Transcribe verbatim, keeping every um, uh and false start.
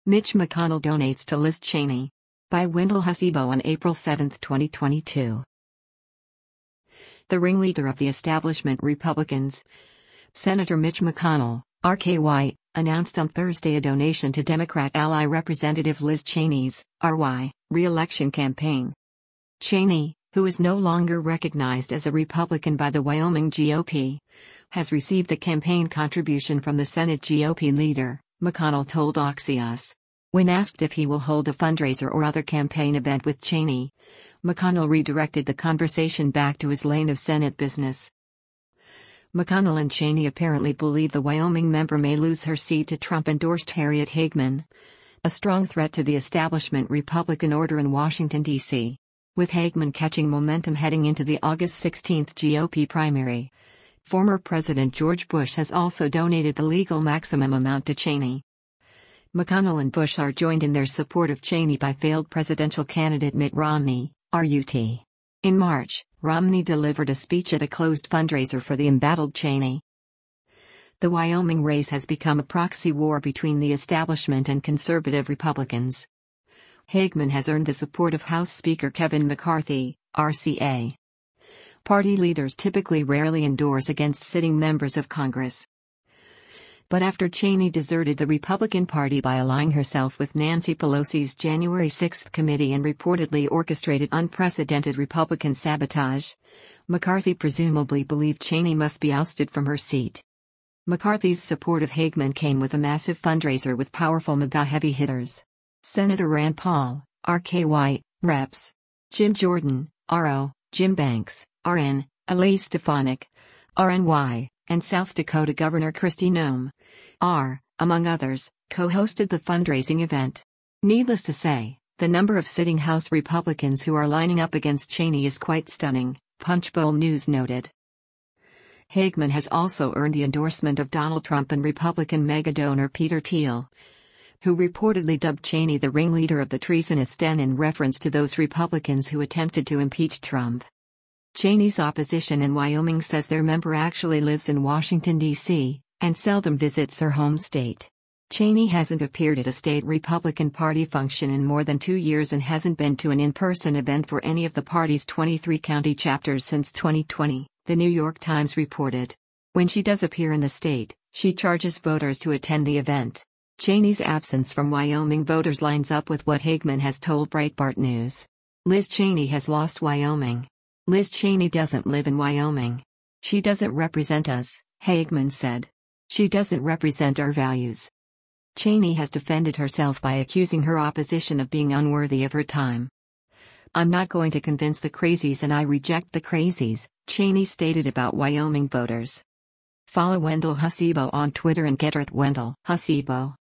Mitch McConnell donates to Liz Cheney. By Wendell Hussebo on April seventh, twenty twenty-two. The ringleader of the establishment Republicans, Senator Mitch McConnell, R K Y, announced on Thursday a donation to Democrat ally Representative Liz Cheney's, R Y, re-election campaign. Cheney, who is no longer recognized as a Republican by the Wyoming G O P, has received a campaign contribution from the Senate G O P leader, McConnell told Axios. When asked if he will hold a fundraiser or other campaign event with Cheney, McConnell redirected the conversation back to his lane of Senate business. McConnell and Cheney apparently believe the Wyoming member may lose her seat to Trump-endorsed Harriet Hageman, a strong threat to the establishment Republican order in Washington, D C, with Hageman catching momentum heading into the August sixteenth G O P primary. Former President George Bush has also donated the legal maximum amount to Cheney. McConnell and Bush are joined in their support of Cheney by failed presidential candidate Mitt Romney, R U T. In March, Romney delivered a speech at a closed fundraiser for the embattled Cheney. The Wyoming race has become a proxy war between the establishment and conservative Republicans. Hageman has earned the support of House Speaker Kevin McCarthy, R C A. Party leaders typically rarely endorse against sitting members of Congress. But after Cheney deserted the Republican Party by allying herself with Nancy Pelosi's January sixth committee and reportedly orchestrated unprecedented Republican sabotage, McCarthy presumably believed Cheney must be ousted from her seat. McCarthy's support of Hageman came with a massive fundraiser with powerful MAGA heavy hitters. Senator Rand Paul, R K Y, Reps. Jim Jordan, R O, Jim Banks, R N, Elise Stefanik, R N Y, and South Dakota Governor Kristi Noem, R, among others, co-hosted the fundraising event. Needless to say, the number of sitting House Republicans who are lining up against Cheney is quite stunning, Punchbowl News noted. Hageman has also earned the endorsement of Donald Trump and Republican mega donor Peter Thiel, who reportedly dubbed Cheney the ringleader of the treasonous den in reference to those Republicans who attempted to impeach Trump. Cheney's opposition in Wyoming says their member actually lives in Washington, D C, and seldom visits her home state. Cheney hasn't appeared at a state Republican Party function in more than two years and hasn't been to an in-person event for any of the party's twenty-three county chapters since twenty twenty, The New York Times reported. When she does appear in the state, she charges voters to attend the event. Cheney's absence from Wyoming voters lines up with what Hageman has told Breitbart News. Liz Cheney has lost Wyoming. Liz Cheney doesn't live in Wyoming. She doesn't represent us, Hageman said. She doesn't represent our values. Cheney has defended herself by accusing her opposition of being unworthy of her time. I'm not going to convince the crazies and I reject the crazies, Cheney stated about Wyoming voters. Follow Wendell Hussebo on Twitter and get her at Wendell Hussebo.